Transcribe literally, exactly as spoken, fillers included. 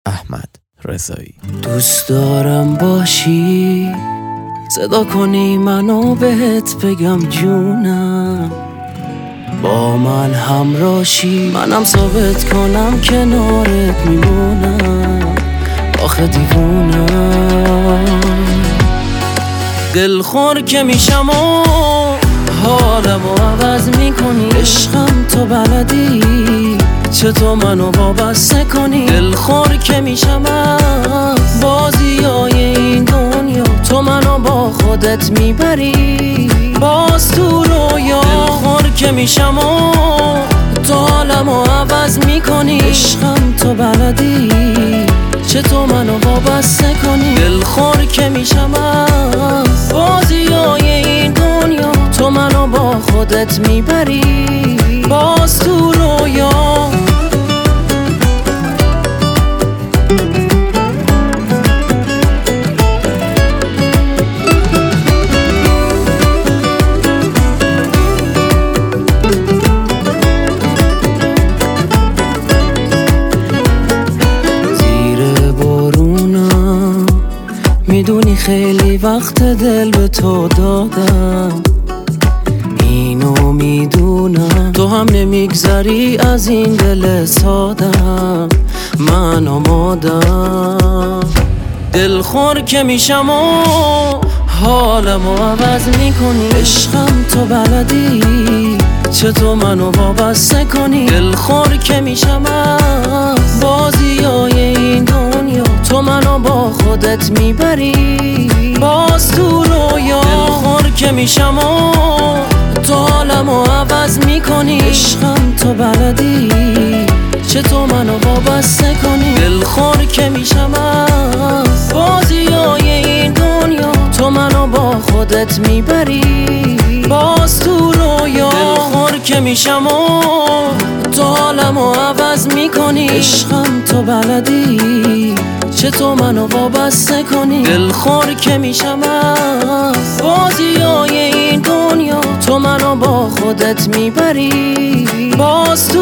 احمد رضایی. دوست دارم باشی، صدا کنی منو بهت بگم جونم، با من همراشی منم ثابت کنم کنارت میمونم، آخه دیوونم. دلخور که میشم و حالمو عوض میکنی، عشقم تو بلدی چطور منو وابسته کنی. دلخور که میشم از بازیای این دنیا، تو منو با خودت میبری باز تو رویا. دلخور که میشم و تو حالمو عوض میکنی، عشقم تو بلدی چطور منو وابسته کنی. دلخور که میشم از بازیای این دنیا، تو منو با خودت میبری باز تو رویا. میدونی خیلی وقت دل به تو دادم، اینو میدونم تو هم نمیگذری از این دل سادم، من آمادم. دلخور که میشم و حالمو عوض میکنی، عشقم تو بلدی چطور منو وابسته کنی. دلخور که میشم از بازیای این دنیا، تو منو با خودت میبری باز تو رویا. دلخور که میشم و تو حالمو عوض میکنی، عشقم تو بلدی چطور منو وابسته کنی. دلخور که میشم از بازیای این دنیا، تو منو با خودت میبری باز تو رویا. دلخور که میشم و تو حالمو عوض میکنی، عشقم تو بلدی چطور منو وابسته کنی. دلخور که میشم از بازیای این دنیا، تو منو با خودت میبری باز تو